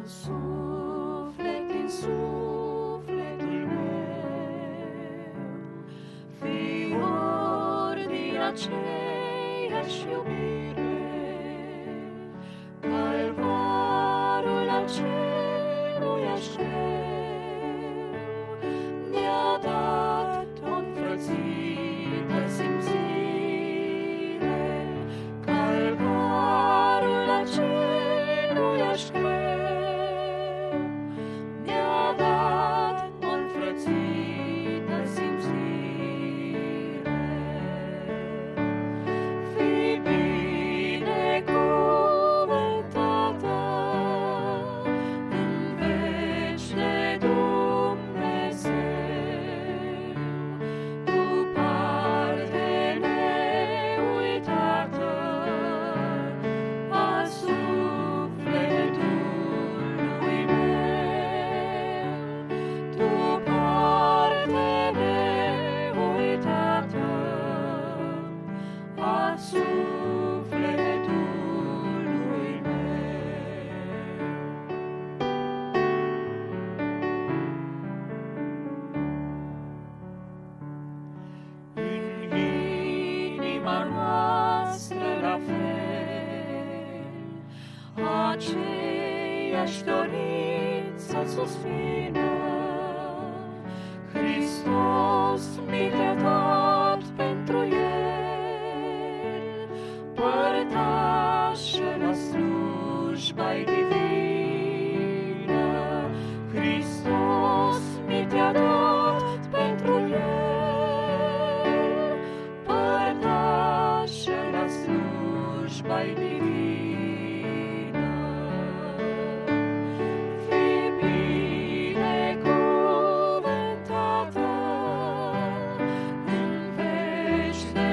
suflet din sufletul meu, fior din aceeași iubire, calvarul aceluiași greu ne-a dat o înfrățită simțire, calvarul aceluiași greu ne-a dat o înfrățită simțire. Fii binecuvântată în veci de Dumnezeu, tu parte neuitată a sufletului meu, tu parte neuitată a sufletului meu. În inima noastră la fel, aceeași dorință suspină, Hristos mi te-a dat pentru El, părtașă la slujba-i divină. Hristos mi te-a dat pentru El, părtașă la slujba-i divină. Fii binecuvântată în veci de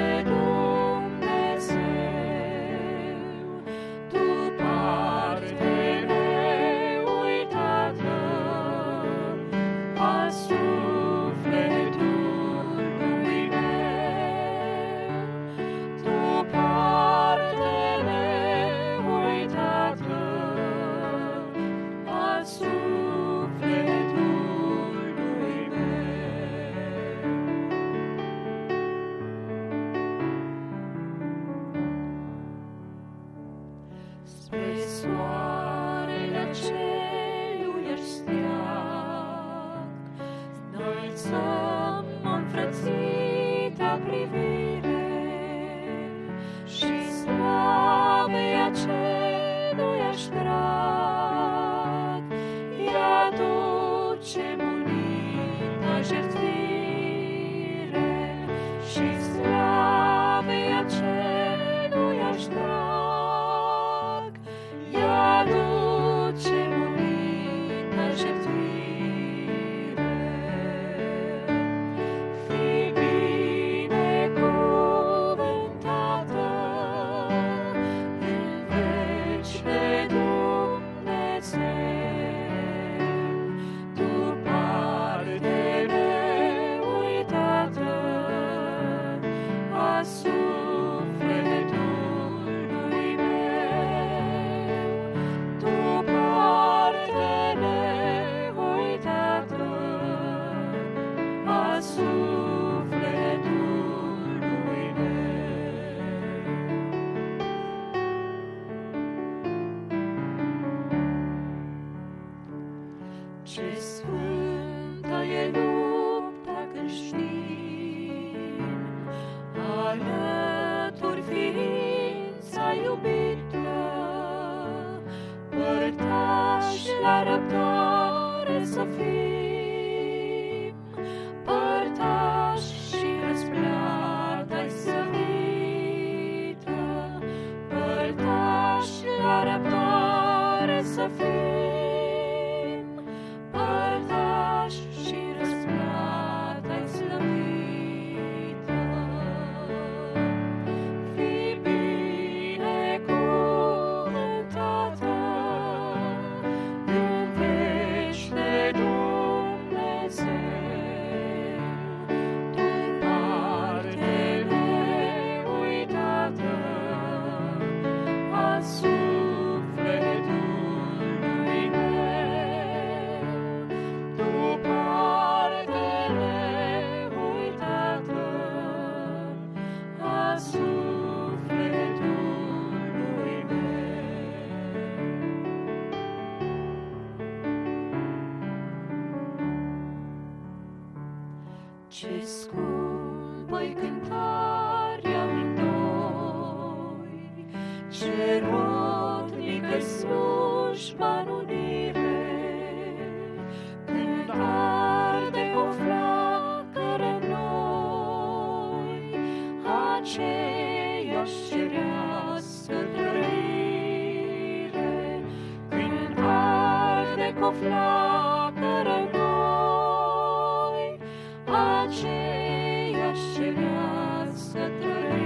Dumnezeu, tu parte neuitată a sufletului meu, tu parte neuitată a sufletului meu. Spre soarele aceluiași steag înălțăm o înfrățită privire și slavei aceluiași drag îi aducem unită jertfire și slavei aceluiași drag îi aducem unită jertfire. Fii binecuvântată în veci de Dumnezeu, tu parte neuitată a sufletului meu, tu parte neuitată a sufletului meu. Ce sfântă e lupta când știm alături ființa iubită, părtași la răbdare să fim, părtași și răsplata-i slăvită, părtași la răbdare să fim, părtași și răsplata-i slăvită. Fii binecuvântată în veci de Dumnezeu, tu parte neuitată a sufletului meu. Ce rodnică slujba în unire, când arde cu flacără noi, aceeași cerească trăire, când arde cu flacără noi, aceeași cerească trăire.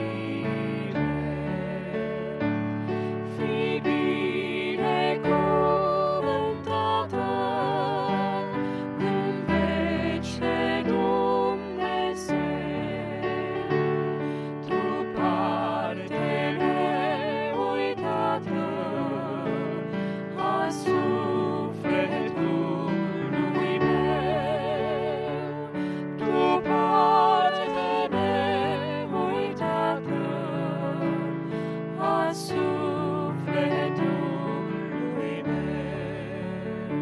Fii binecuvântată în veci de Dumnezeu, tu parte neuitată a sufletului meu, tu parte neuitată a sufletului meu.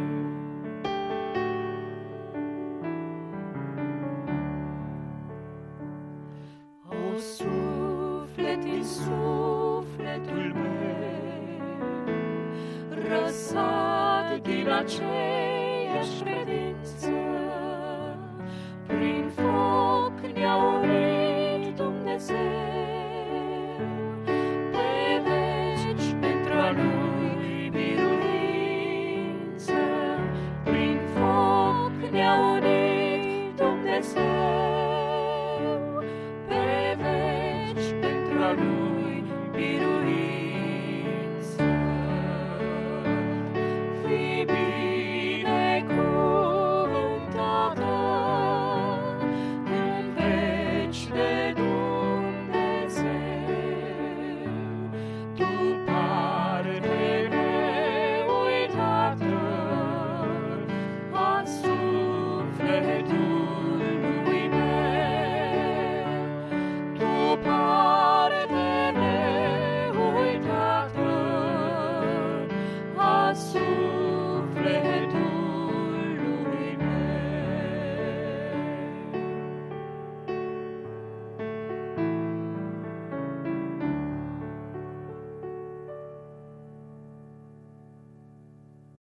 O suflet din sufletul meu, răsat din aceeași credință, prin foc ne-a unit Dumnezeu.